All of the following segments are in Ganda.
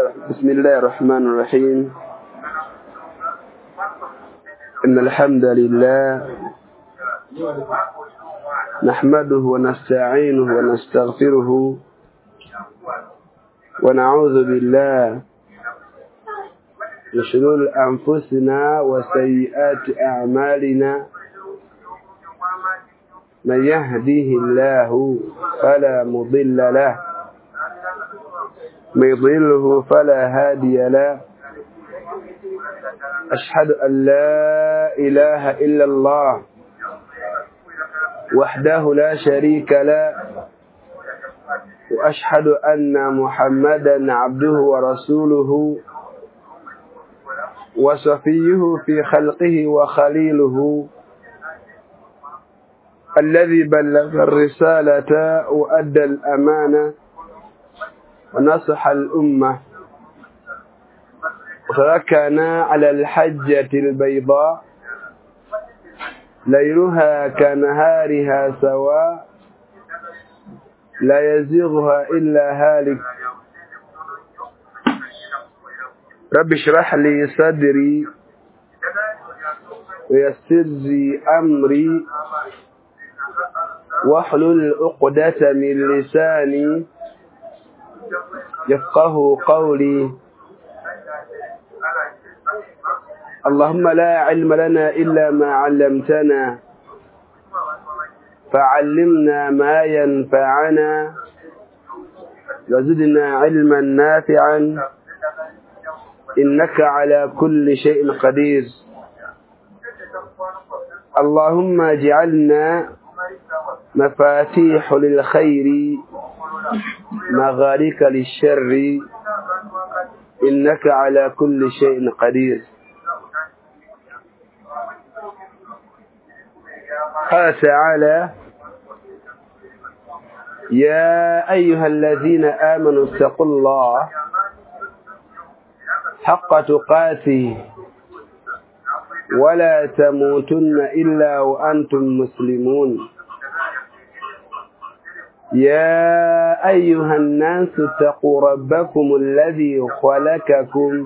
بسم الله الرحمن الرحيم. إن الحمد لله نحمده ونستعينه ونستغفره ونعوذ بالله من شرور أنفسنا وسيئات أعمالنا. من يهديه الله فلا مضل له من يضلله فلا هادي له. أشهد أن لا إله إلا الله وحده لا شريك له وأشهد أن محمدا عبده ورسوله وصفيه في خلقه وخليله الذي بلغ الرسالة وأدى الأمانة ونصح الأمة وتركنا على الحجة البيضاء ليلها كنهارها سواء لا يزيغها إلا هالك. رب اشرح لي صدري ويسر لي أمري واحلل عقدة من لساني يفقه قولي. اللهم لا علم لنا إلا ما علمتنا فعلمنا ما ينفعنا وزدنا علما نافعا إنك على كل شيء قدير. اللهم اجعلنا مفاتيح للخير مغاليق للشر إنك على كل شيء قدير. قال تعالى: يا أيها الذين آمنوا اتقوا الله حق تقاته ولا تموتن إلا وأنتم مسلمون. يا أيها الناس اتقوا ربكم الذي خلقكم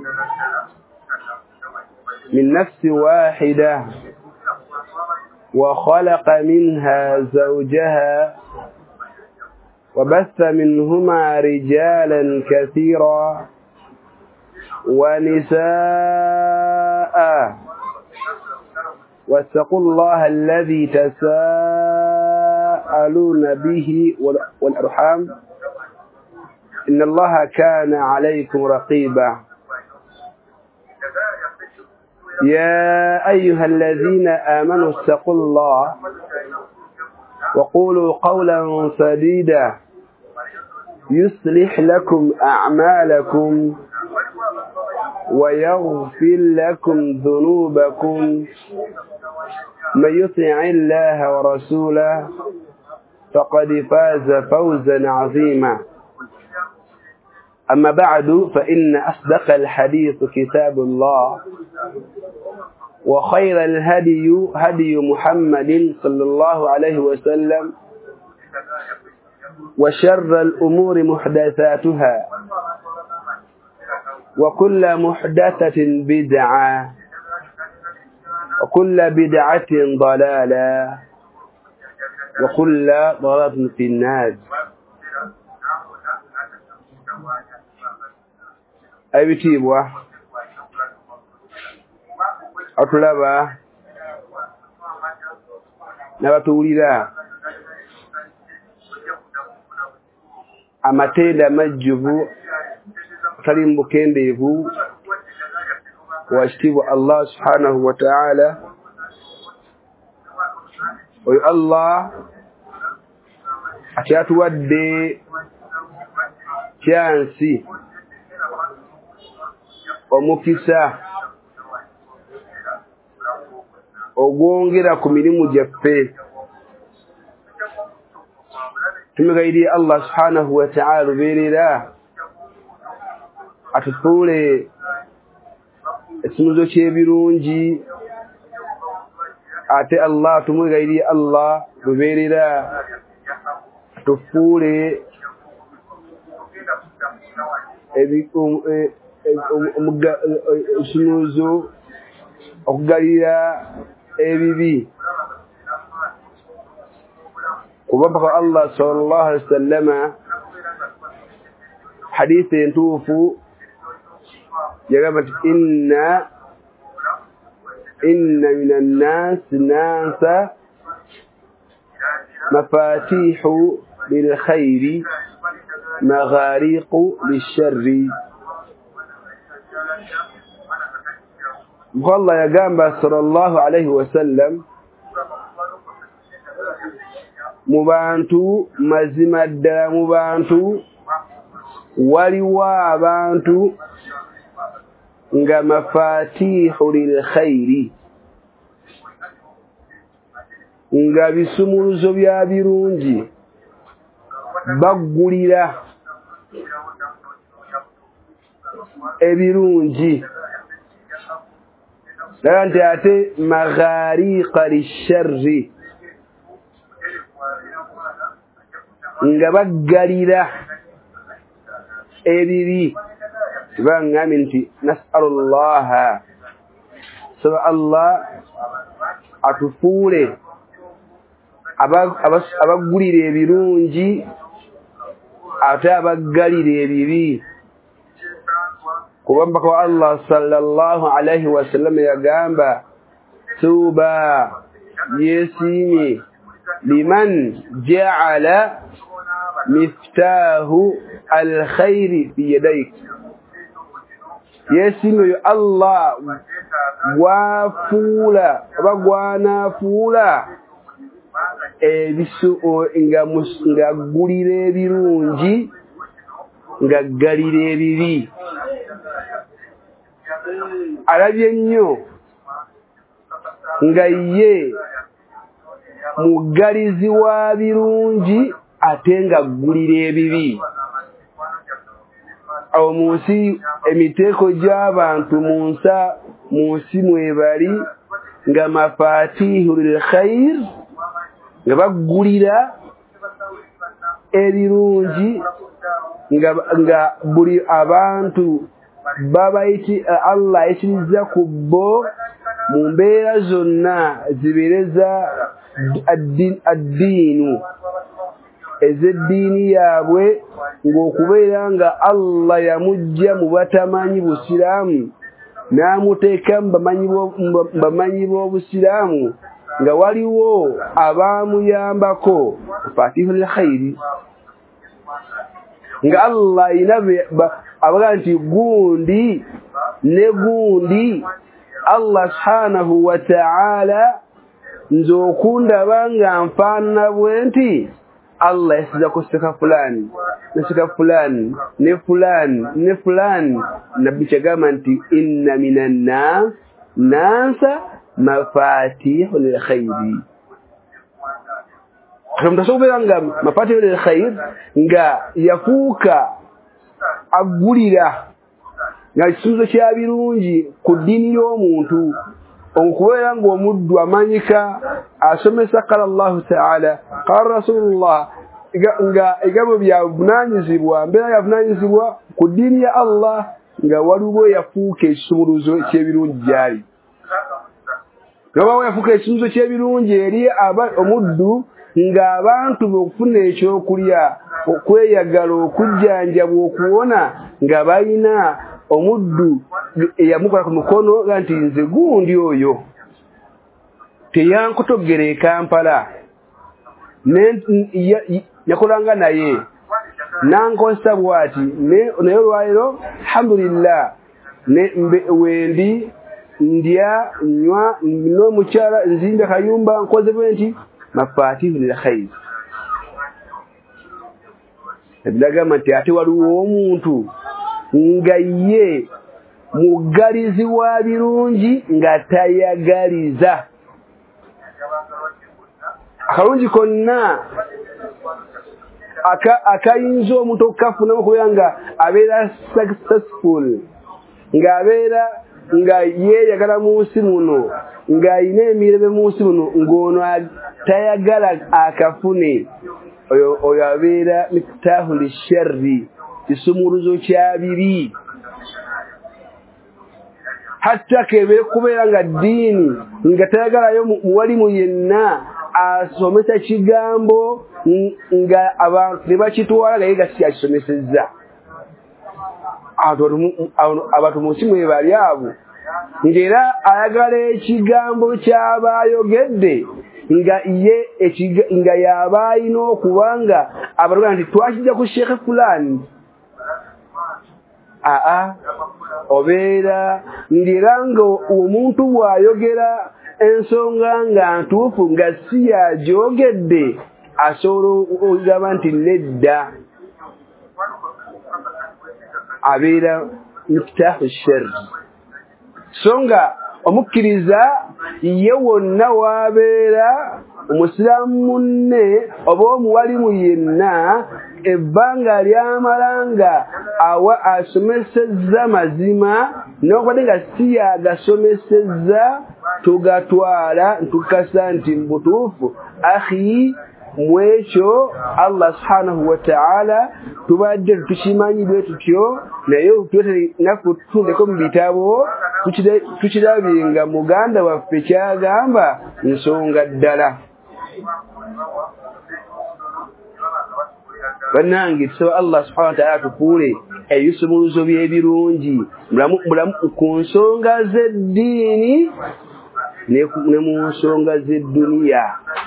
من نفس واحدة وخلق منها زوجها وبث منهما رجالا كثيرا ونساء واتقوا الله الذي تساءلون به والأرحام إن الله كان عليكم رقيبا. يا أيها الذين آمنوا اتقوا الله وقولوا قولا سديدا يصلح لكم أعمالكم ويغفر لكم ذنوبكم. من يطع الله ورسوله فقد فاز فوزا عظيما. أما بعد فإن أصدق الحديث كتاب الله وخير الهدي هدي محمد صلى الله عليه وسلم وشر الأمور محدثاتها وكل محدثة بدعة وكل بدعة ضلالة وكل ضلالة في النار. أيتيبوا أطلبا نبتوليدا amatenda majjuvu kali mbukendeevu washitibu Allah subhanahu wa ta'ala. oyo Allah akyatuwadde kyansi omukisa ogwongera ku mirimu gyaffe. tumegayiriye Allah subhanahu wa ta'ala lubeerera atufuule ekimizo ky'ebirungi. ate Allah tumegayiriye Allah lubeerera atufuule sunuzo okugalira ebibi kubanga Allah sallallahu alaihi wasallam hadithi entuufu yagamba inna minan nas nasa mafatihu bil khairi maghariqu lisharri. Allah yagamba sallallahu alaihi wasallam mu bantu mazima ddala mu bantu waliwo abantu nga mafatihu lil khairi nga bisumuluzo bya birungi baggulira ebirungi nti ate maghariqa lisharri nga baggalira ebibi. Bangambye nti nas'alullaha saba Allah atufuule abaggulira ebirungi ate abaggalira ebibi. Kubanga kwa Allah sallallahu alaihi wasallam yagamba tuba yesimi liman ja'ala miftahu alkhairi fi yadayk. Yesimi Allah wafuula bagwanafuula ebisu nga gulira ebirungi nga galira ebibi. Alabye nnyo nga ye mugalizi wa birungi ate nga gulira ebibi. Awo mu nsi emiteeko gy'abantu mu nsi mwebali nga mafatihu lil khair nga baggulira ebirungi nga buli abantu babaiti Allah ayitiriza ku bo mu mbeera zonna zibereza addiinu ez'eddiini yaabwe ng'okubeera nga Allah yamujja mu batamanyi busiraamu n'amuteeka mu bamanyi b'obusiraamu nga waliwo abaamuyambako fatihul khairi nga Allah abaga nti gundi ne gundi Allah subhanahu wa ta'ala nzokundaba nga nfaanana bwe nti Allah yasiza kuseka fulani naseka fulani ne fulani ne fulani nabbi kyagamba nti inna minan nasa mafatihu lil khairi. Mtasobera nga mafatihu lil khair nga yafuuka agulira nga kisuuzo kya birungi ku ddiini y'omuntu okubeera ng'omuddu amanyika asomesa qala Allahu ta'ala qala Rasulullah nga egabo bya buvunaanyizibwa mbeera ya buvunaanyizibwa ku ddiini ya Allah nga waliwo yafuuka ekisumuluzo ky'ebirungi gyali. Nga yafuuka ekisumuluzo ky'ebirungi eri omuddu ng'abantu b'okufuna ekyokulya okweyagala okujjanjabwa okuwona nga balina omuddu eyamukola ku mukono nti nze gundi oyo teyankotogera e Kampala yakolanga naye nankozesa bw'ati naye olwaliro alhamdulillah wendi ndya nywa n'omukyala nzimba kayumba nkoze bwe nti mafatihu lil khair. Ebiragamba nti ate waliwo omuntu nga ye mugalizi wa birungi nga tayagaliza akalungi konna akayinza omuntu okukafunamu kubera nga abeera successful nga abeera nga yeeyagala mu nsi muno ng'ayina emirembe mu nsi muno ng'ono tayagala akafune oyo abeera miftahu lisharri kisumuluzo kya bibi hatta kebe kubeera nga ddiini nga tayagalayo muwalimu yenna asomesa kigambo nga abantu ne bakitwala naye nga sikyakisomesezza. Abantu mu nsi mwe bali abo ng'era ayagala ekigambo ky'abaayogedde nga y'aba alina okuba nga abaluganda nti twakijja ku sheekhe fulani. Obeera ng'era nga omuntu bw'ayogera ensonga nga ntuufu nga si yagyogedde asobola okugamba nti nedda abeera miftaahu sharri. So nga omukkiriza ye wonna w'abeera omusiraamu munne oba omuwalimu yenna ebbanga ly'amala nga asomesezza mazima n'okubadde nga si yagasomesezza tugatwala ntukasa nti mbutuufu akhi mu ekyo Allah subhanahu wa ta'ala tubadde tukimanyi tutyo naye naffe tutundeko mu bitabo tukirabye nga muganda waffe kyagamba nsonga ddala. Bannange tusaba Allah subhanahu wa ta'ala tukuule ebisumuluzo by'ebirungi mulamu ku nsonga z'eddiini ne mu nsonga z'edduniya.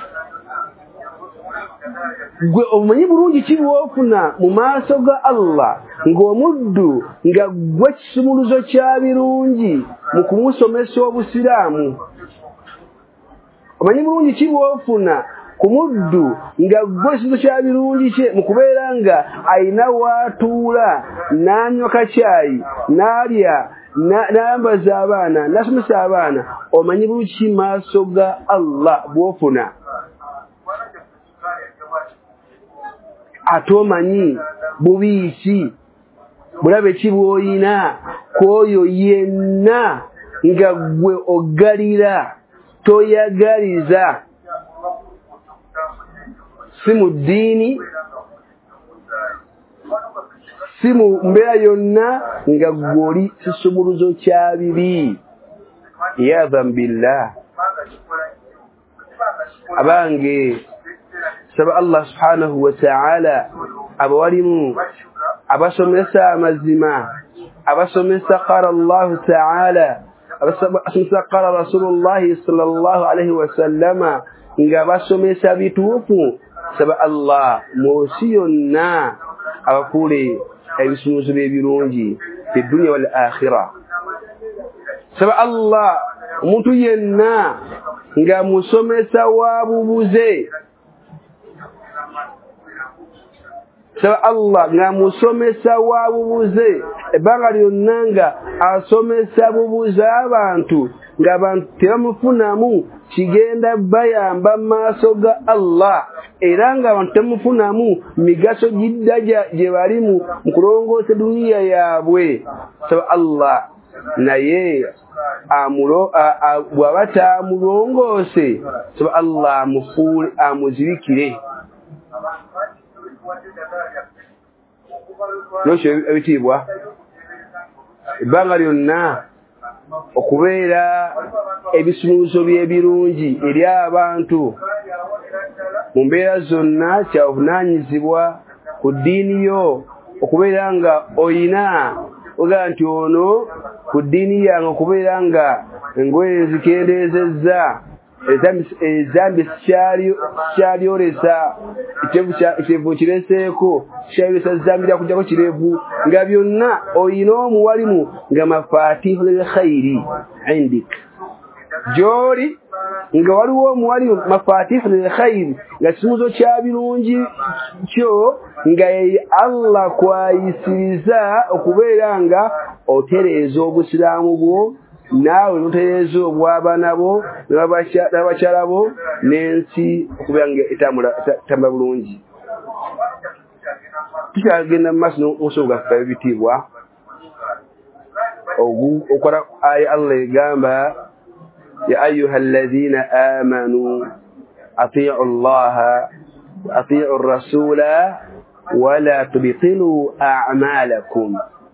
Gwe omumanyi bulungi ki bw'ofuna mu maaso ga Allah ng'omuddu nga gwe kisumuluzo kya birungi mu kumusomesa obusiraamu? Omanyi bulungi ki bw'ofuna ku muddu nga gwe kisumuluzo kya birungi kye mu kubeera nga ayina w'atuula n'anywa kacaayi n'alya n'ayambaza abaana n'asomesa abaana? Omanyi bulungi ki maaso ga Allah bw'ofuna? Ate omanyi bubi ki bulabe ki bw'olina kw'oyo yenna nga gwe ogalira toyagaliza si mu ddiini si mu mbeera yonna nga gwe oli kisumuluzo kya bibi. Iyadhan billah. Abange saba Allah subhanahu wa ta'ala abawalimu abasomesa amazima abasomesa qala Allah ta'ala abasomesa qala Rasulullah sallallahu alaihi wa sallama nga basomesa bituufu saba Allah musi yonna abakule ebisumuzo by'ebirungi fi dunya wal akhirah. Saba Allah omuntu yenna nga musomesa wa bubuze. Saba Allah nga musomesa wa bubuze ebbanga lyonna nga asomesa bubuze abantu ng'abantu tebamufunamu kigenda bayamba mu maaso ga Allah era ng'abantu tebamufunamu migaso gidda gye balimu mu kulongoosa duniya yaabwe. Saba Allah naye bw'aba taamulongoose saba Allah amufuule amuzibikire. Nosho ebitiibwa ebbanga lyonna okubeera ebisumuluzo by'ebirungi eri abantu mu mbeera zonna kya buvunaanyizibwa ku ddiini yo okubeera nga oyina ogamba nti ono ku ddiini yange okubeera nga engoye zikendeezezza ezambi kyalyolesa ekirevu kireseeko kyayolesa zambira kujjako kirevu nga byonna oyina omuwalimu nga mafatihu lil khairi indik gy'oli nga waliwo omuwalimu mafatihu lil khairi nga kisumuzo kya birungi kyo nga ye Allah kwayisiriza okubeera nga otereeza obusiraamu bwo naawe notereeza obw'abaana bo n'abakyala bo n'ensi okubeera nga etambula bulungi. Tukyagenda mu maaso n'omusomo gwaffe ebitiibwa okola aya Allah egamba ya ayuha alladhina amanu atii'u llaha wa atii'u rasula ولا تبطلوا أعمالكم.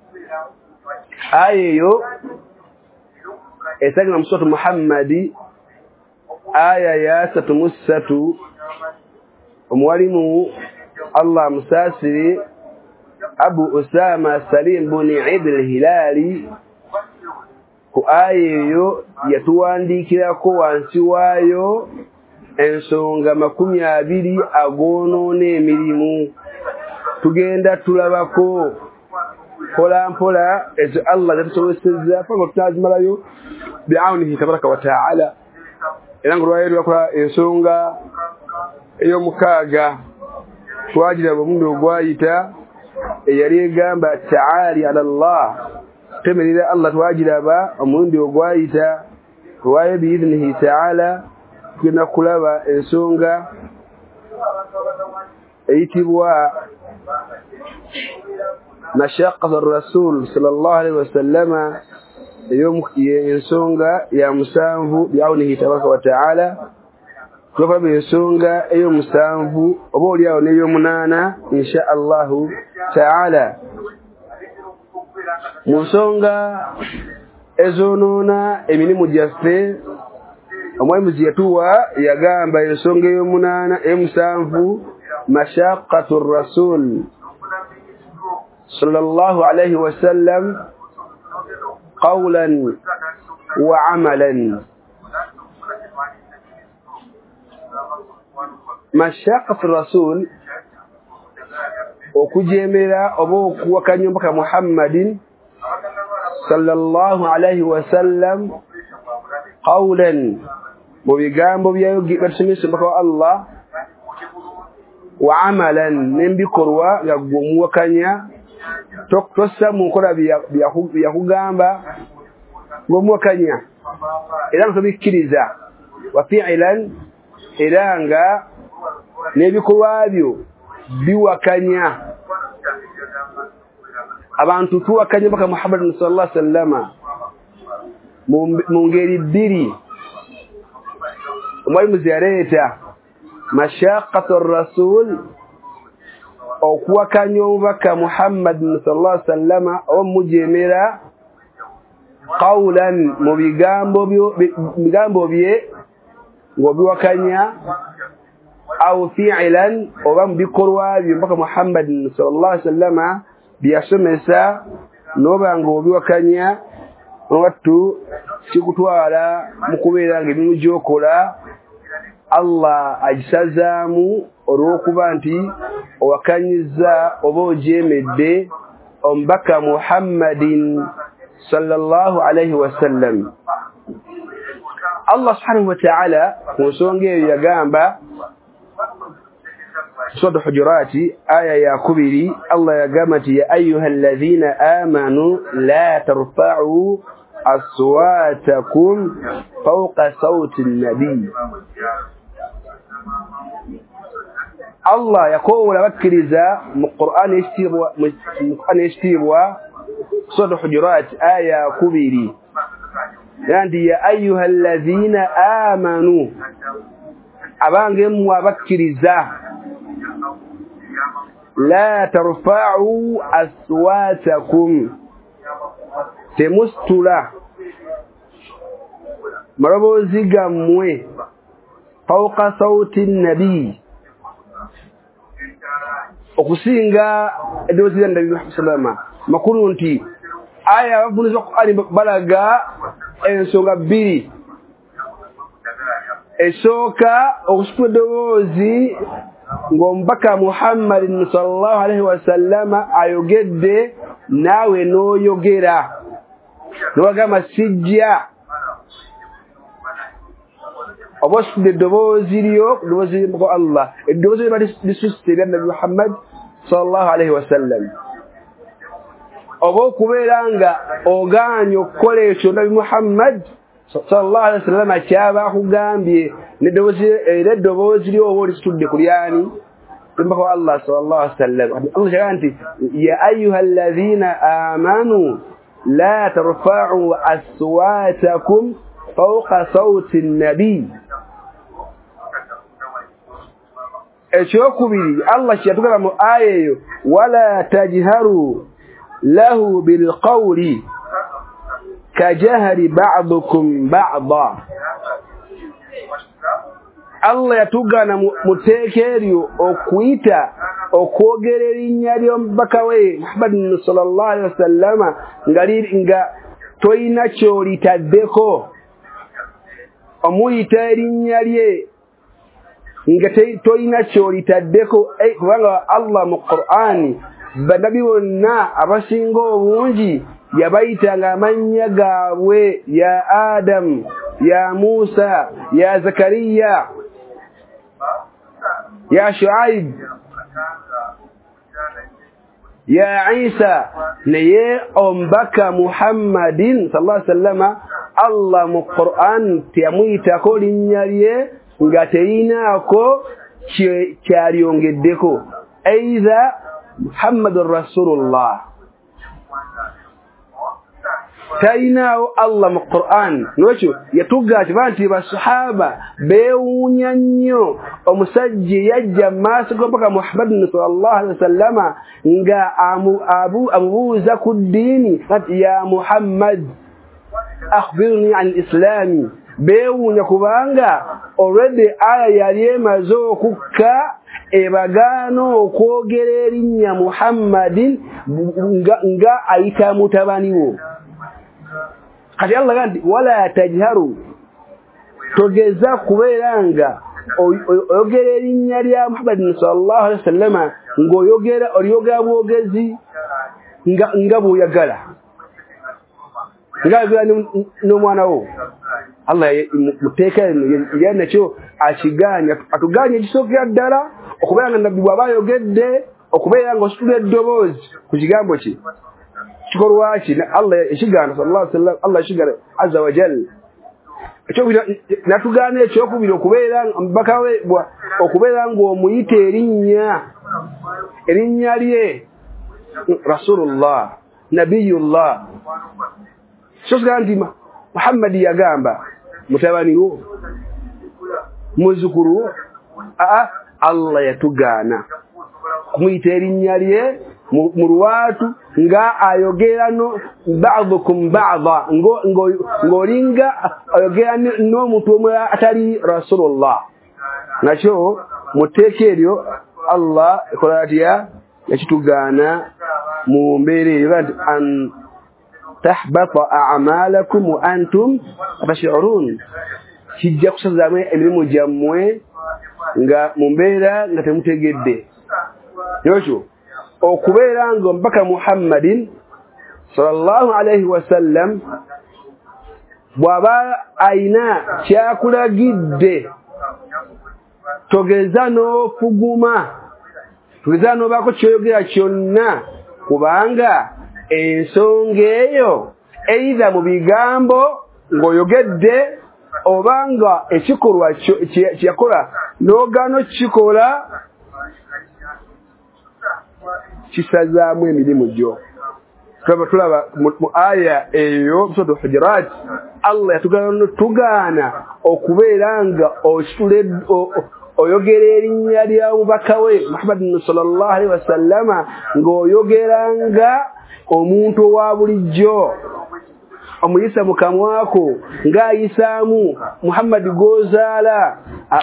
آية إساقنا مصوت محمد آية ياسة مسة وموالمه الله مساسري أبو أسامة سليم بن عيد الهلالي ku ayeyo yatuwandikirako wansi waayo ensonga 20 agonoona emirimu. Tugenda tulabako pola mpola ezo Allah zatusobozesezza fanga tutazimalayo bi'awnihi tabaraka wa ta'ala. Era ngolwayo lwakola ensonga ey'omukaaga twagira omundi ogwayita eyali egamba ta'ali ala Allah temerera Allah twagiraba omundi ogwayita waye biidhnihi ta'ala. Tugenda kulaba ensonga eyitibwa mashaqqatu ar-rasul sallallahu alaihi wasallama ensonga ya musanvu bi'awnihi tabaraka wa ta'ala. Tulaba ensonga ey'omusanvu oba oliawo n'ey'omunaana insha Allahu ta'ala. Mu nsonga ezonoona emirimu gyaffe omwami yatuwa yagamba ensonga ey'omunaana ey'omusanvu mashaqqatu ar-rasul sallallahu alayhi wa sallam qawlan wa amalan. Mashaqqatu ar-rasul okujemera oba okuwakanya mpaka Muhammadin sallallahu alayhi wa sallam qawlan mu bigambo byayo batusomesa mpaka wa Allah wa amalan n'ebikorwa byagumuwakanya tossa mu nkola byakugamba ng'omuwakanya era nga tobikkiriza wa fi'lan era nga n'ebikorwa byo biwakanya abantu tuwakanya mpaka Muhammad sallallahu alaihi wasallam mu ngeri bbiri. Omwalimu ziyaleeta mashaqqatu ar-rasul okuwakanya omubaka Muhammad sallallahu alaihi wasallam omujemera qawlan mu bigambo bye ng'obiwakanya au fi'lan oba mu bikorwa bye mpaka Muhammad sallallahu alaihi wasallam byasomesa noba ng'obiwakanya wattu kikutwala mu kubeera ng'ebimu gy'okola Allah agisazaamu olw'okuba nti owakanyizza oba ojemedde omubaka Muhammadin sallallahu alaihi wasallam. Allah subhanahu wa ta'ala ku nsonga eyo yagamba Surah Hujurat aya ya 2 Allah yagamba nti ya ayyuha alladhina amanu la tarfa'u aswatakum fawqa sawti an-nabi. Allah yakola bakiriza mu Qur'an yashtirwa Surah Hujurat aya 2 yandi ya ayyuha alladhina amanu abange mu abakiriza la tarfa'u aswatakum temustula marabozi gammwe fawqa sawti an-nabi okusinga edozi ya Nabii Muhammad sallallahu makuru nti aya babuniza Qur'ani balaga ensonga bbiri. Esooka okusukula eddoboozi ng'omubaka Muhammad sallallahu alaihi wasallam ayogedde naawe n'oyogera n'ogamba sijja oba osukudde eddoboozi lyo eddoboozi ly'omubaka Allah eddoboozi liba lisusse erya Nabii Muhammad sallallahu alaihi wasallam oba okubeera nga ogaanye okukola ekyo Nabii Muhammad sallallahu alaihi wasallam kyaba akugambye n'eddoboozi lyo oba olisitudde ku lyani mpaka Allah sallallahu alaihi wasallam. Allah kyagamba nti ya ayyuha alladhina amanu la tarfa'u aswatakum fawqa sawti an-nabi. ekyokubiri Allah kyatugala mu aya eyo wala tajharu lahu bilqawli kajahari ba'dukum ba'da. Allah yatugana mutekeryo okuita okwogera erinnya ly'omubaka we Muhammad sallallahu alaihi wasallam nga toyina kyolitaddeko omuyita erinnya lye nga toyina kyolitaddeko kubanga Allah mu Qur'ani banabi bonna abasinga obungi yabayitanga amannya gaabwe ya Adam ya Musa ya Zakariya ya Shuaib ya Isa naye ombaka Muhammadin sallallahu alaihi wasallam Allah mu Qur'an tiyamuyitako linnya lye nga teyinaako kyalyongeddeko aidha Muhammadur Rasulullah tayinaawo Allah mu Qur'an. Nwekyo yatugamba nti basahaba beewuunya nnyo omusajja yajja maaso g'omubaka Muhammad sallallahu alaihi wasallam nga amubuuza ku ddiini ati ya Muhammad akhbirni an al-islami. Beewuunya kubanga already aya yali emaze okukka ebagaana okwogera erinnya Muhammadin nga ayita mutabani wo. Kati Allah gandi wala tajharu togeza kubeeranga oyogera erinnya lya Muhammad sallallahu alaihi wasallam ng'oyogera bwogezi nga bw'oyagala n'omwana wo. Allah muteeka era nakyo akiganya atuganya ekisookera ddala okubeera nga nabbi bw'aba ayogedde okubeera ng'ositula eddoboozi ku kigambo kye kikolwa ki Allah ekigaana sallallahu alaihi wasallam Allah ekigaana azza wa jalla natugaana ekyokubiri okubeera omubaka we okubeera ng'omuyita erinnya lye Rasulullah Nabiyullah. So nti Muhammad yagamba mutabani wo muzukuru wo Allah yatugaana kumuyita erinnya lye mu lwatu nga ayogera no ba'dukum ba'da ng'olinga ayogera n'omuntu omwe atali Rasulullah. Nakyo muteeka eryo Allah ekola atya yakitugaana mu mbeera eyo an tahbata a'malakum wa antum tash'urun. Kijja kusazaamu emirimu gyammwe nga mu mbeera nga temutegedde. Yokyo okubeera nga omubaka Muhammadin sallallahu alaihi wasallam bw'aba ayina kyakulagidde togeza n'ofuguma togeza n'obaako kyoyogera kyonna kubanga ensonga eyo eitha mu bigambo ng'oyogedde obanga ekikolwa kyakola n'ogaana okukikola kisazaamu emirimu gyo. Tulaba mu aya eyo mu Surah Hujurat Allah yatugaana okubeera nga oyogera erinnya lya mubaka we Muhammad sallallahu alaihi wasallam ng'oyogeranga omuntu owa bulijjo omuyisa mu kamwako ng'ayisaamu Muhammad gozaala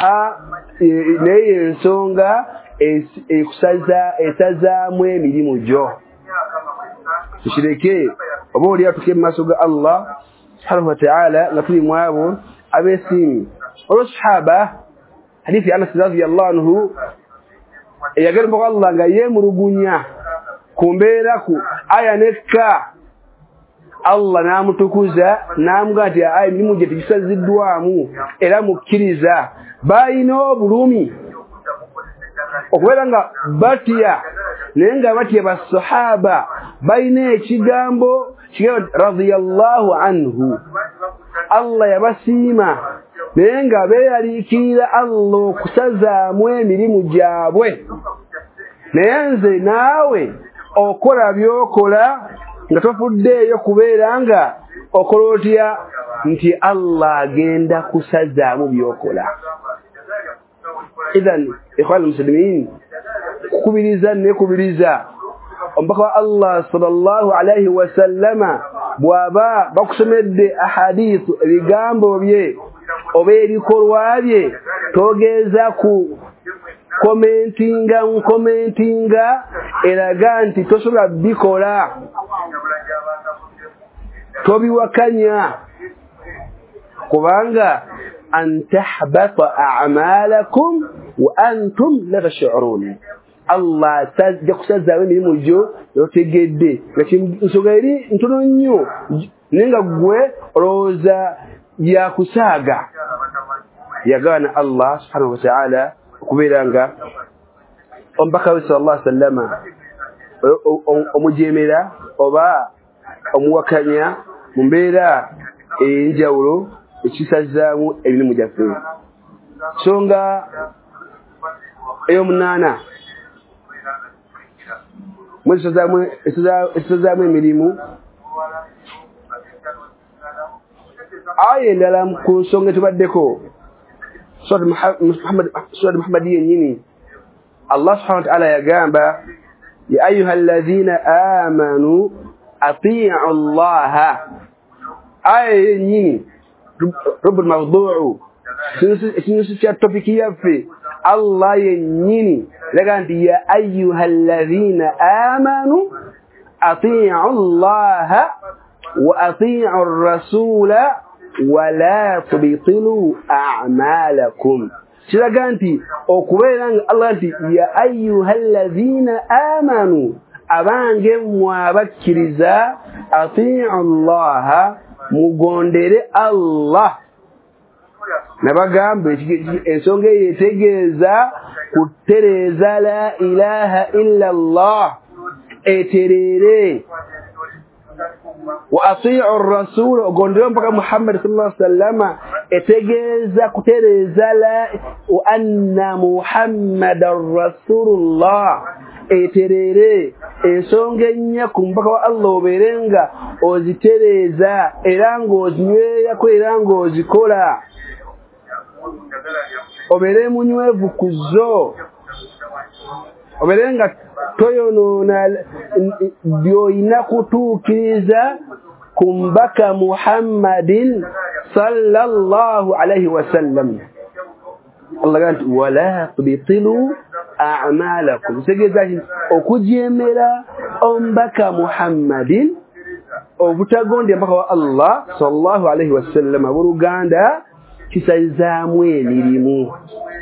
naye ensonga esazaamu emirimu gyo. Tushireke oba oli atuke mu maaso ga Allah subhanahu wa ta'ala nga tuli mu abo abeesiimi. Olwo sahaba hadithi Anas radiyallahu anhu eyagamba Allah nga yeemulugunya ku mbeera ku aya nekka Allah n'amutukuza n'amugamba nti aya emirimu gye tegisaziddwamu era mukkiriza balina obulumi okubeera nga batya naye nga batya basahaba balina ekigambo radiyallahu anhu Allah yabasiima naye nga beeraliikirira Allah okusazaamu emirimu gyabwe. Naye nze naawe okola by'okola nga tofuddeeyo kubeera nga okola otya nti Allah agenda kusazaamu by'okola. idhan ikhwan muslimin kubiriza ombaka Allah sallallahu alayhi wa sallama bwaba bakusomedde ahadith ebigambo bye oba ebikolwa bye togeza ku commentinga eraga nti tosobola bikola tobiwakanya kubanga an tahbata a'malakum wa antum la tash'urun Allah tajja kusazawe emirimu gyo yotegedde nsonga eri ntono nnyo nenga gwe olowooza yakusaaga yagaana Allah subhanahu wa ta'ala okubeera nga omubaka we sallallahu alaihi wasallama omujemera oba omuwakanya mu mbeera enjawulo ekisazaamu emirimu gyaffe. Nsonga ey'omunaana esazaamu emirimu aya endala ku nsonga etubaddeko surat Muhammad yennyini Allah subhanahu wa ta'ala yagamba ya ayuha alladhina amanu ati'u allaha aya yennyini rubul mawdu'u sinusu kya topiki yaffe Allah yennyini laga nti ya ayuha alladhina amanu ati'u allaha wa ati'u ar-rasula wala tubtilu a'malakum kiraga nti okubeera nga Allah nti ya ayyuhalladhina amanu abange mwabakkiriza ati'u Allah mugondere Allah nabagambe ensonga yetegeeza kutereeza la ilaha illa Allah eterere wa ati'u ar-rasul ogondere mpaka Muhammad sallallahu alaihi wasallam etegeeza kutereza la wa anna Muhammadar rasulullah eterere ensonga ennyaku mpaka wa Allah oberenga ozitereza era ng'ozinyweya ko era ng'ozikola obere munywevu kuzo oberenga toyonoona byoyina kutuukiriza kumbaka Muhammadin sallallahu alayhi wasallam. Allah ganti wala tubtilu a'malakum segeza okujemera ombaka Muhammadin obutagonde mpaka wa Allah sallallahu alayhi wasallam buruganda kisazaamu emirimu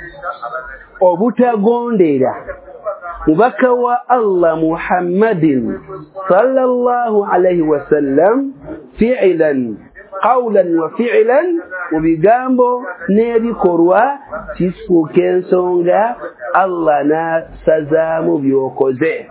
obutagondera mubaka wa Allah Muhammadin sallallahu alayhi wasallam fi'lan qawlan wa fi'lan mubigambo nebikorwa kisuke ensonga Allah na sazamu byokoze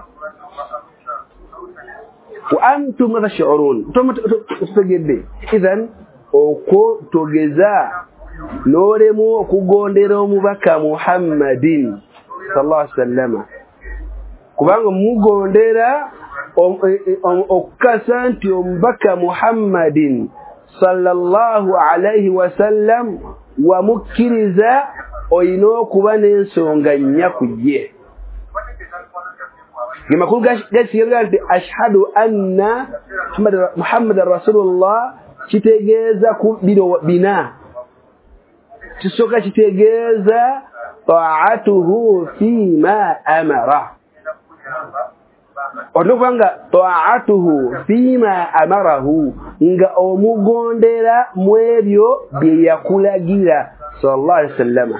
wa antum tash'urun tusegedde idhan oko togeza noremu okugondera omubaka Muhammadin sallallahu alayhi wasallam kubanga mugondera okukasa nti omubaka Muhammadin sallallahu alayhi wasallam wamukkiriza oyina okuba n'ensonga nyaku ye ngemakulu gakiga nti ashhadu anna Muhammadan rasulullah kitegeeza ku bino bina kisoka kitegeeza ta'atuhu fima amara onokanga ta'atuhu fima amarahu nga omugondera mwebyo bye yakulagira sallallahu alaihi wasallam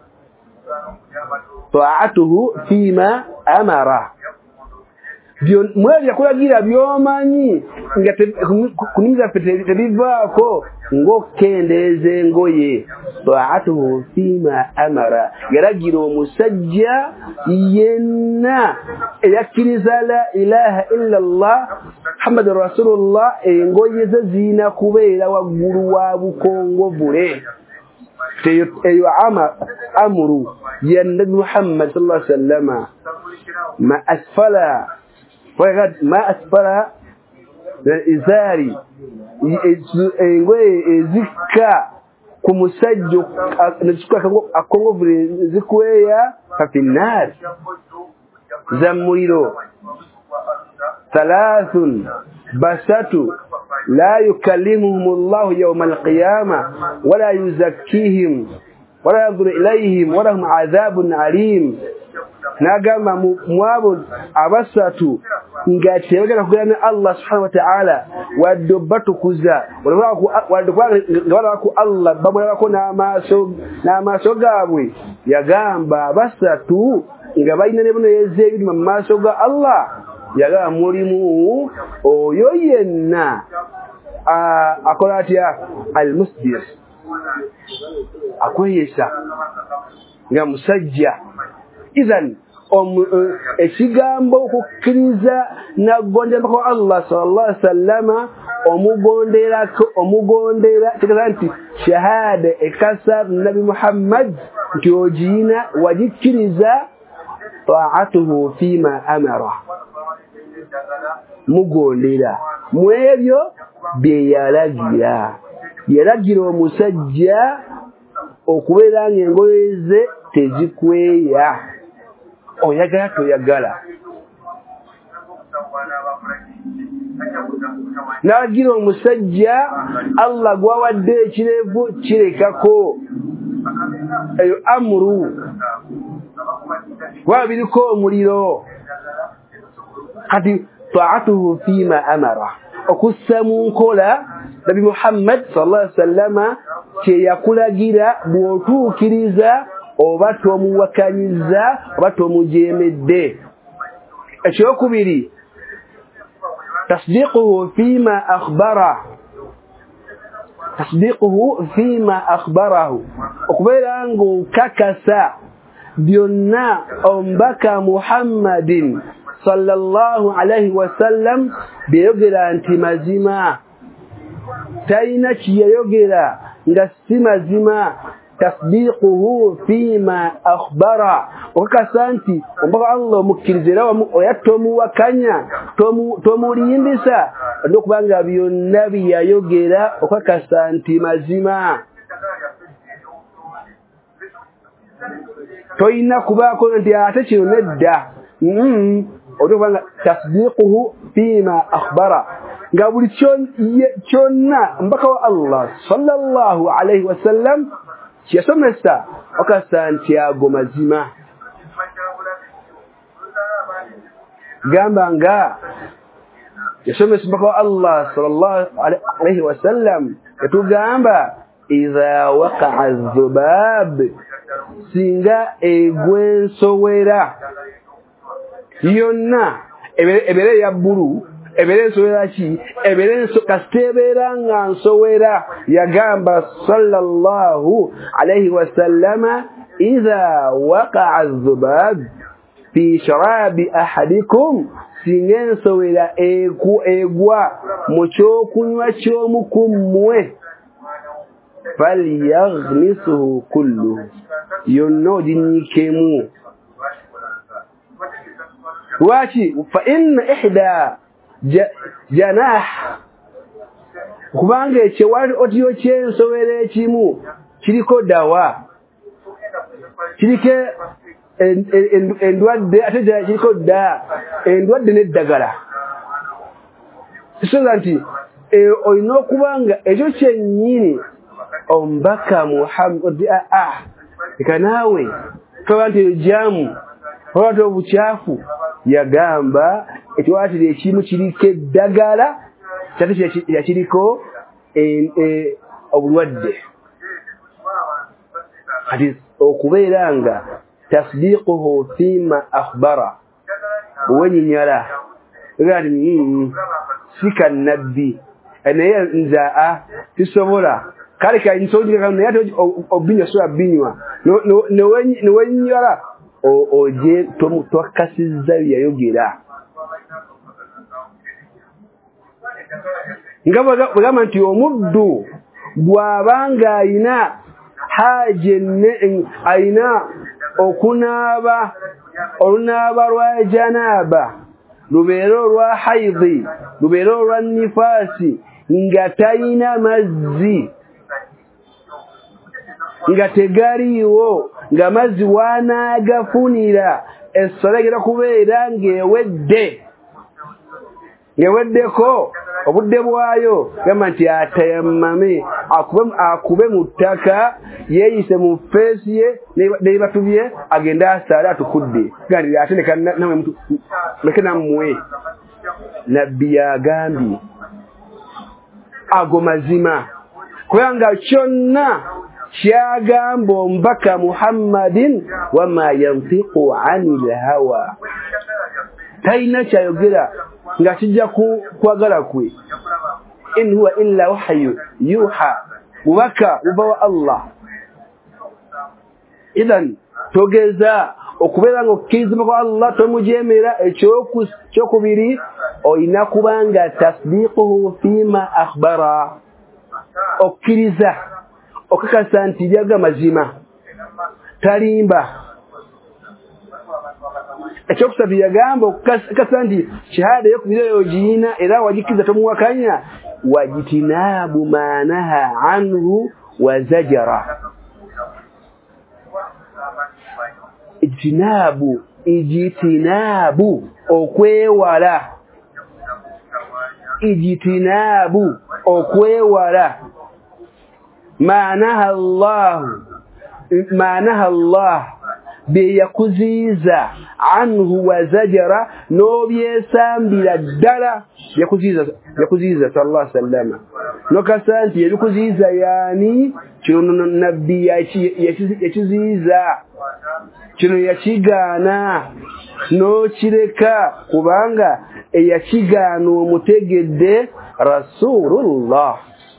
ta'atuhu fima amara mwebyo yakulagira byomanyi nga kuninza tebivaako ng'okendeze ngoye ta'atuhu fima amara yaragira omusajja yenna eyakkiriza la ilaha illa Allah Muhammadur rasulullah engoye ze zina kubeera waggulu wa bukongovule eyo amuru ya nabi Muhammad sallallahu alaihi wasallam ma asfala izari engoye ezikka kumusajjo akongovu zikweya fafinnar zamuliro thalathun basatu la yukallimuhum Allah yawm al-qiyamah wala yuzakkihim wala yanzuru ilayhim wa lahum adhabun alim. Nagamba mwabo abasatu ngateegera kugana Allah subhanahu wa ta'ala wadobatu kuza wala ku Allah babula ko n'amaso gaabwe yagamba abasatu nga balina ne buno yezebiri mu maaso ga Allah yagamba mulimu oyo yenna akola atya al-musbir akweyesa nga musajja. Izan ekigambo okukkiriza n'agondera ko Allah sallallahu alaihi wasallama omugondera kikaza nti shahada ekasa nabi Muhammad nti ojiina wajikkiriza ta'atuhu fima amara mugondera mwebyo bye yalagira omusajja okubeera ng'engoye ze tezikweya. Oyagala toyagala n'agira omusajja Allah gwawadde ekirevu kirekako eyo amuru wabiriko omuliro kati ta'atuhu fima amara okussa mu nkola Nabi Muhammad sallallahu alaihi wasallama kye yakulagira bw'otuukiriza oba tomuwakanyiza oba tomujemedde. Ekyokubiri tasdiquhu fima akhbarahu okubeera ng'okakasa byonna omubaka Muhammadin sallallahu alaihi wasallam byeyogera nti mazima, talina kiyayogera nga si mazima. Tasdiquhu fima akhbara okakasa nti omubaka Allah omukkiriza era oyatomuwakanya tomulimbisa okubanga byonna byayogera okakasa nti mazima. Toyina kubaako nti ate kino nedda okubanga tasdiquhu fima akhbara nga buli kyonna omubaka wa Allah sallallahu alaihi wasallam kyasomesa okasa nti ago mazima. Gamba nga yasomesa omubaka wa Allah sallallahu alaihi wasallam yatugamba idha waqa'a adh-dhubab singa egwensowera yonna ebere ya bbulu ebere nsowera ki ebere kasitebera nga nsowera yagamba sallallahu alaihi wasallama idha waqa'a adh-dhubab fi sharabi ahadikum singa ensowera egwa mu kyokunywa ky'omukummwe falyaghmisuhu kulluhu yonna oginyikemu. Lwaki? Fa inna ihda janah kubanga ekyewaotyo kyensowera ekimu kiriko dawa kiriko endwadde ate kiriko endwadde n'eddagala. Kisobola nti olina okubanga ekyo kyennyini omubaka Muhammad eka naawe toba nti ejamu oba nti obukyafu yagamba ekiwaatiro ekimu kiriko eddagala kyate yakiriko obulwadde. Kati okubeera nga tasdiquhu fima akhbara wenyinyala ega nti sika nabbi naye nza tisobola kale kayinsoojika naye ate obinywa sola binywa newenyinyala oje twakasizza byayogera nga bwegamba nti omuddu bw'abanga ayina haje ayina okunaaba olunaaba lwa janaaba lubeera olwa haidhi lubeera olwa nifaasi nga talina mazzi nga tegaliiwo nga mazzi wanaagafunira essala egenda kubeera ng'eweddeko obudde bwayo gamba nti atayamame akube mu ttaka yeeyise mu feesi ye n'ebibatu bye agende asaale atukudde gandi ate leke nammwe nabbi yagambye ago mazima kubanga kyonna kyagamba omubaka Muhammadin wama yantiqu anil hawa talina kyayogera nga kijja kwagala kwe in huwa illa wahyu yuha bubaka buva wa Allah idhan togeza okubeera nga okkirizibwa kwa Allah tomujeemera ekyokubiri olina kubanga tasdiquhu fima akhbara okkiriza okakasa nti byaga mazima talimba ekyokusatu yagamba okukasa nti shahada yokubiri eyo giyina era wagikiriza tomuwakanya wajitinabu manaha anhu wa zajara ijitinabu okwewala maanaha Allah beyakuziiza anhu wa zajara n'obyesambira ddala yakuziiza sallallahu alaihi wasallam nokasa nti ebikuziiza yaani kino nabbi yakiziiza kino yakigaana n'okireka kubanga eyakigaana omutegedde Rasulullah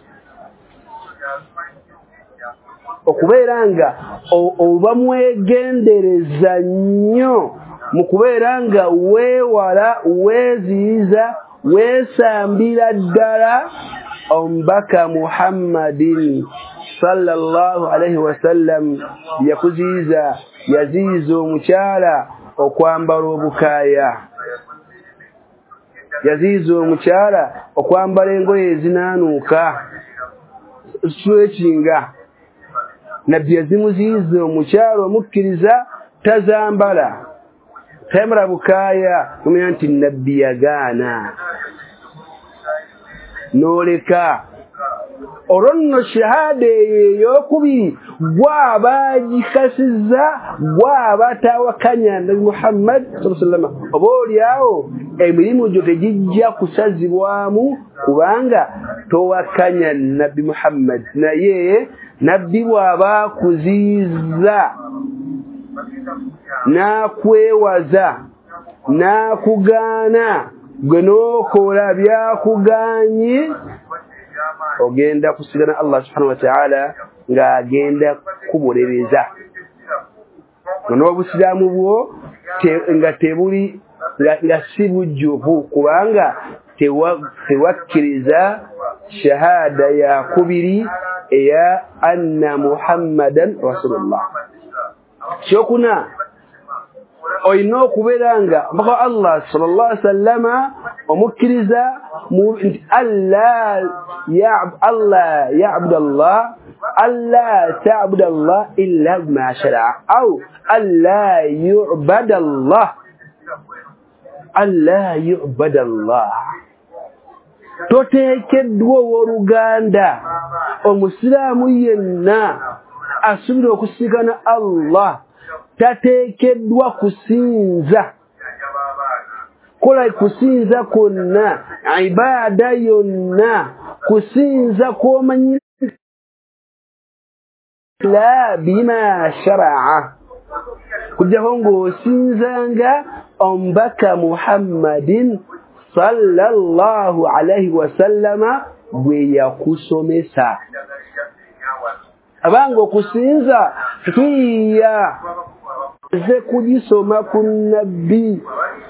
okubeera nga oba mwegendereza nnyo mu kubeera nga weewala weeziiza weesambira ddala omubaka Muhammadin sallallahu alaihi wasallam yaziiza omukyala okwambala obukaaya yaziiza omukyala okwambala engoye ezinaanuuka swekinga nabbi yazimuziiza omukyala omukkiriza tazambala tayambala bukaaya nomanya nti nabbi yagaana n'oleka olwo nno shahada eyo ey'okubiri gw'aba agikasizza gw'aba tawakanya nabi Muhammad sallallahu alaihi wasallam oba oliawo emirimu gyo tegijja kusazibwamu kubanga towakanya nabi Muhammad naye nabbi bw'aba akuziiza n'akwewaza n'akugaana gwe n'okola byakuganye ogenda kusigana Allah subhanahu wa ta'ala ng'agenda kubolereza n'obusiraamu bwo nga tebuli nga si bujjuvu kubanga tewakkiriza shahada ya kubiri eya anna Muhammadan Rasulullah. Kyokuna olina okubeera nga mpaka Allah sallallahu alaihi wasallama omukkiriza Allah ya'budu Allah alla ta'budu Allah illa bima shara'a aw alla yu'badu Allah toteekeddwa owooluganda omusiraamu yenna asuubira okusigana Allah tateekeddwa kusinza kola kusinza kwonna ibaada yonna kusinza kw'omanyi la bima shara'a kujjaho ng'osinzanga omubaka Muhammadin sallallahu alaihi wasallama bwe yakusomesa abanga okusinza tuyiya ze kugisoma ku nabbi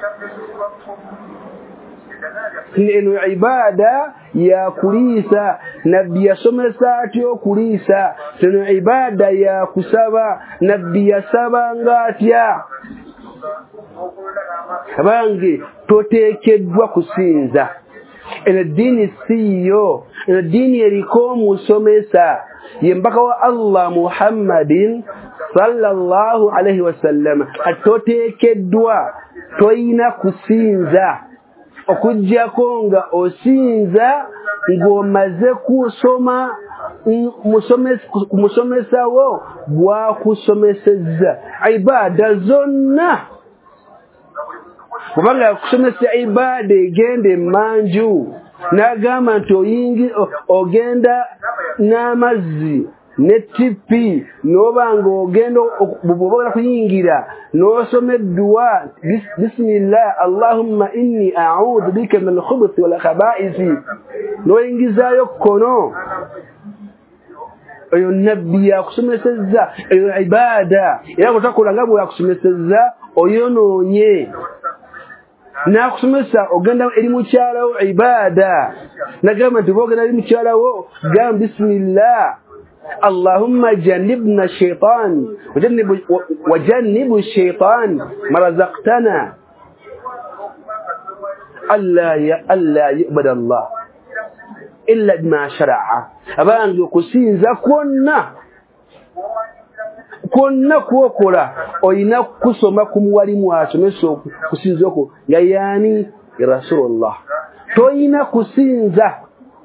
eno ibada ya kuliisa nabbi yasomesa atya okuliisa eno ibada ya kusaba nabbi yasabanga atya abange toteekeddwa kusinza eddiini siyo eddiini eriko omusomesa ye mbaka wa Allah Muhammadin sallallahu alaihi wasallam atoteekeddwa toyina kusinza okujjako nga osinza ng'omaze kusoma musomesa wo bwakusomesezza ibada zonna kubanga yakusomesa ibada egenda emanju n'agamba nti ogenda n'amazzi ne tipi n'obanga ogenda bw'obagala kuyingira n'osoma edduwa bismillah allahumma inni a'udhu bika min al-khubuthi wal khaba'isi n'oyingizaayo kkono eyo nabbi yakusomesezza eyo ibada era bw'otakola nga bwe yakusomesezza oyonoonye n'akusomesa ogenda eri mukyalawo ibada nagamba nti bw'ogenda eri mukyalawo gamba bismillah اللهم جنبنا الشيطان وجنب الشيطان ما رزقتنا ألا يعبد الله إلا بما شرع أبان كسينزا كنا كوكولا oyina kusoma kumuwalimu asomesa kusinzako yani rasulullah toyina kusinza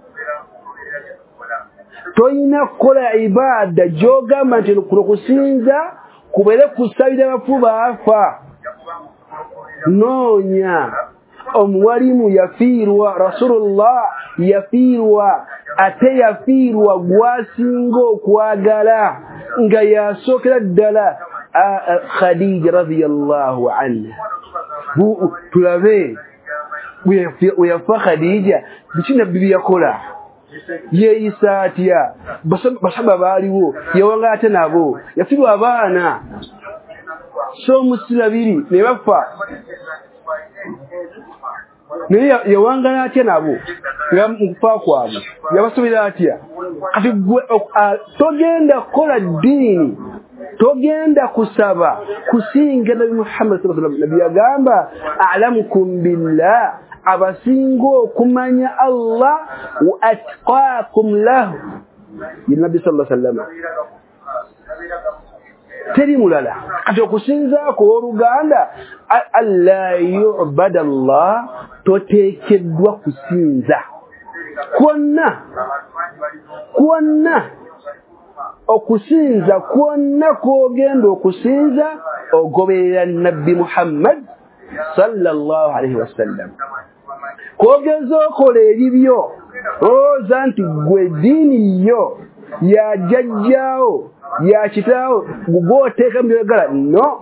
toyina kukola ibada gy'ogamba nti kuno kusinza kubere kusabira abafu baafa noonya omuwalimu yafiirwa rasulullah yafiirwa ate yafiirwa gwasinga okwagala nga yasookera ddala khadija radiyallahu anha tulabe bwe yafa khadija biki nabbi bye yakola yeeyisa atya basaba baaliwo yawanga ate nabo yafiirwa abaana so musirabiri ne bafa naye yawangala atya nabo nga mukufa kwabwe yabasobera atya kati togenda kukola ddiini togenda kusaba kusinga nabi Muhammad sallallahu alaihi wasallam nabi yagamba a'lamukum billah abasinga okumanya Allah wa atqakum lahu nabi sallallahu alaihi wasallam teri mulala kati okusinzaako oluganda alla yu'bada Allah toteekeddwa kusinza kwonna okusinza kwonna kwogenda okusinza ogoberera nabbi Muhammad sallallahu alaihi wasallam kwogeza okola ebibyo olowooza nti gwe ddiini yo ya jjajjaawo ya kitaawo gwoteeka mu byogala no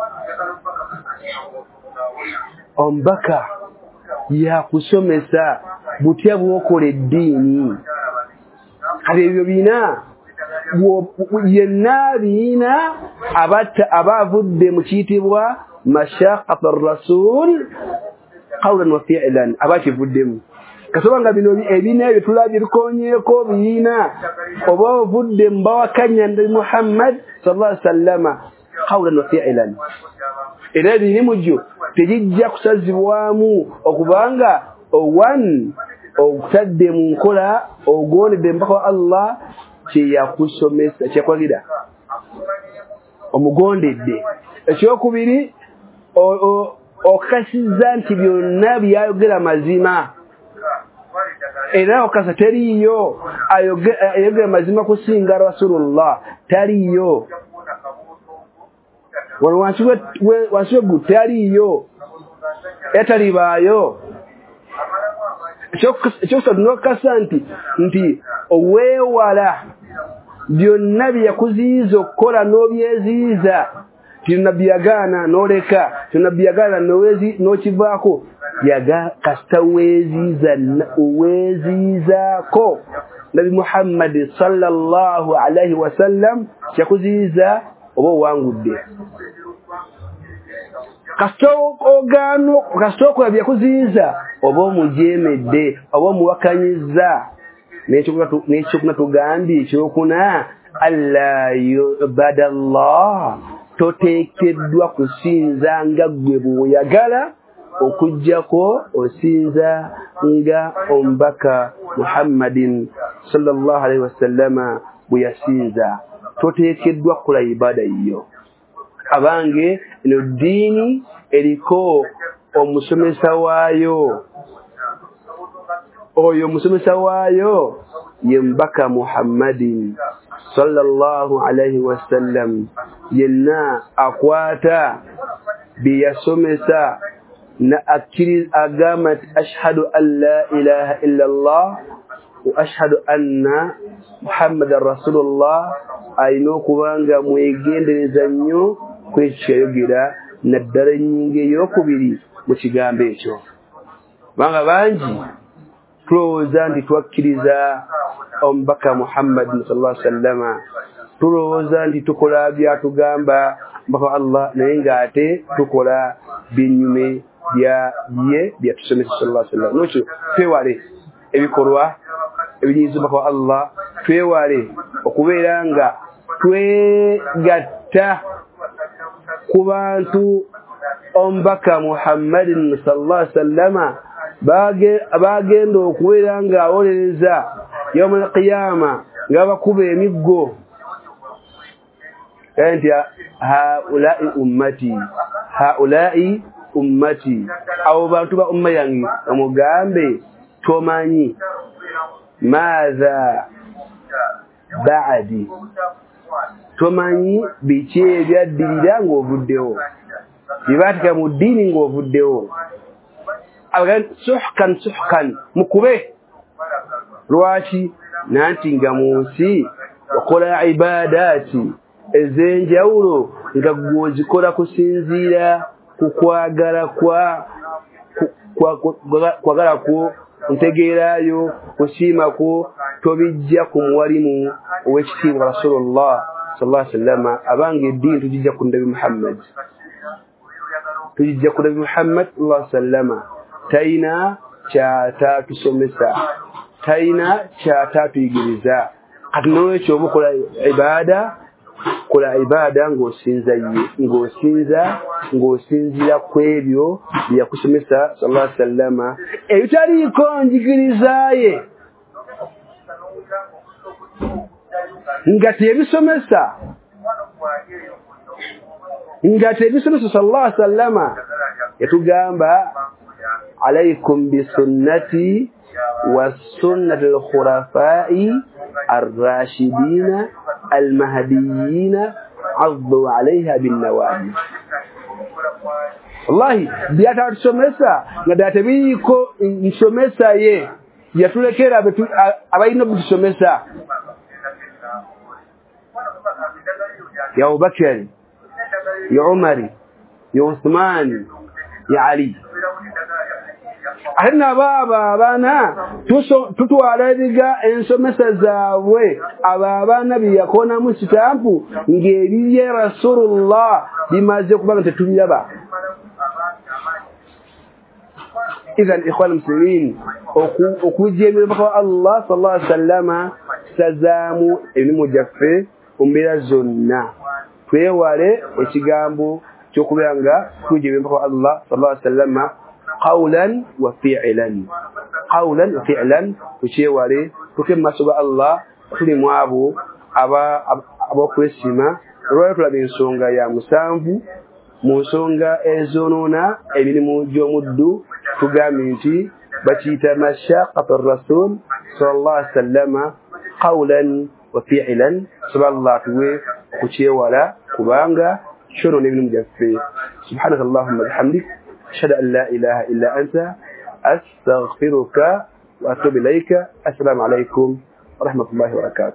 ombaka yakusomesa butya bwokola eddiini kati ebyo bina yenna biina aba avudde mu kiyitibwa mashaqat ar-rasul qawlan wa fi'lan aba kivuddemu kasoba nga bino ebina ebyo tulabye bikonyeeko biina oba ovudde mbawakanya nabi Muhammad sallallahu alaihi wasallama qawlan wa fi'lan era ebirimu gyo tegijja kusazibwamu okubanga okutadde mu nkola ogondedde mpaka wa Allah kyeyakusomesa kyekwagira omugondedde ekyokubiri okakasizza nti byonna byayogera mazima era okasa teriyo ayogera mazima kusinga rasulullah tariyo wansi weggu tariyo etalibaayo ekyokusatu nokukasa nti oweewala byonna byeyakuziyiza okukola n'obyeziyiza tinabbi yagaana n'oleka tinabbi yagaana n'okivaako kasita oweeziyizaako nabi Muhammad sallallahu alaihi wasallam kyakuziyiza oba owangudde kasita okola byakuziyiza oba omujeemedde oba omuwakanyizza n'ekyokuna tugambye ekyokuna alla yu'bada Allah toteekeddwa kusinza nga ggwe bw'oyagala okujjako osinza nga omubaka Muhammadin sallallahu alaihi wasallama bwe yasinza. Toteekeddwa kukola ibada yiyo. Abange eno ddiini eriko omusomesa waayo. Oyo omusomesa waayo ye mubaka Muhammadin sallallahu alaihi wasallam. Yenna akwata biyasomesa na akiri agama ashhadu an la ilaha illa Allah wa ashhadu anna Muhammadar Rasulullah, ayino kubanga mwegendereza nnyo kwekiyogera naddala ennyingo ey'okubiri mu kigambo ekyo. Banga bangi tulowooza nti twakkiriza omubaka Muhammad sallallahu alaihi wasallam, tulowooza nti tukola byatugamba mbaka Allah, naye ng'ate tukola byennyume byatusomesa sallallahu alaihi wasallam. N'ekyo twewale ebikolwa ebinyiiza mbaka Allah, twewale okubeera nga twegatta ku bantu omubaka Muhammadin sallallahu alaihi wasallam bagenda okubeera nga awolereza yawmal qiyama nga bakuba emiggo nti haulai ummati, abo bantu ba umma yange. Omugambe tomanyi maadha ba'di, tomanyi biki ebyaddirira ng'ovuddewo, bibatika mu ddiini ng'ovuddewo. Suhkan mukube. Lwaki? Nanti nga mu nsi wakola ibadaati ez'enjawulo nga gw'ozikola kusinziira ku kwagala kwo, ntegeerayo, kusiima kwo, tobijja ku muwalimu ow'ekitiibwa Rasulullah sallallahu alaihi wasallam. Abange eddiini tugijja ku Nabi Muhammad, tugijja ku Nabi Muhammad sallallahu alaihi wasallam. Taina kyatatusomesa, taina kyatuyigiriza. Kati n'ekyo oba okola ibada, kola ibada ng'osinzira ku ebyo byakusomesa sallallahu alaihi wasallam, ebitaliiko njigirizaye nga tebisomesa sallallahu alaihi wasallam. Yatugamba alaikum bisunnati wa sunnati al-khulafai ar-rashidina al-mahdiyina addu alaiha bin nawajid. Wallahi byatatusomesa nga databiko nsomesa ye yatulekera abayina butusomesa. Ya Abubakar, ya Umar, ya Uthman, ya Ali. Ahina baba bana tutwala ebiga ensomesa zaabwe ababana byakona mu kitampu ng'ebiye Rasulullah bimaze kubanga tetulaba. Idhan ikhwan muslimin, okujemera mbaka Allah sallallahu alaihi wasallam sazamu emimu gyaffe ombera zonna. Twewale ekigambo ky'okubanga tujemera mbaka Allah sallallahu alaihi wasallam qawlan wa fi'lan, tukyewale tuke mumaso ga Allah tuli mu abo abokwesima. Olwaleero tulaba ensonga ya musanvu mu nsonga ezonoona emirimu gy'omuddu, tugambe nti bakiyita mashaqatu rasul sallallahu alaihi wasallam qawlan wa fi'lan. Allah tuwe okukyewala kubanga kyonoona emirimu gyaffe. Subhanaka Allahumma bihamdik, ashhadu an la ilaha illa anta, astaghfiruka wa atubu ilayka. Assalamu alaikum wa rahmatullahi wa barakatuh.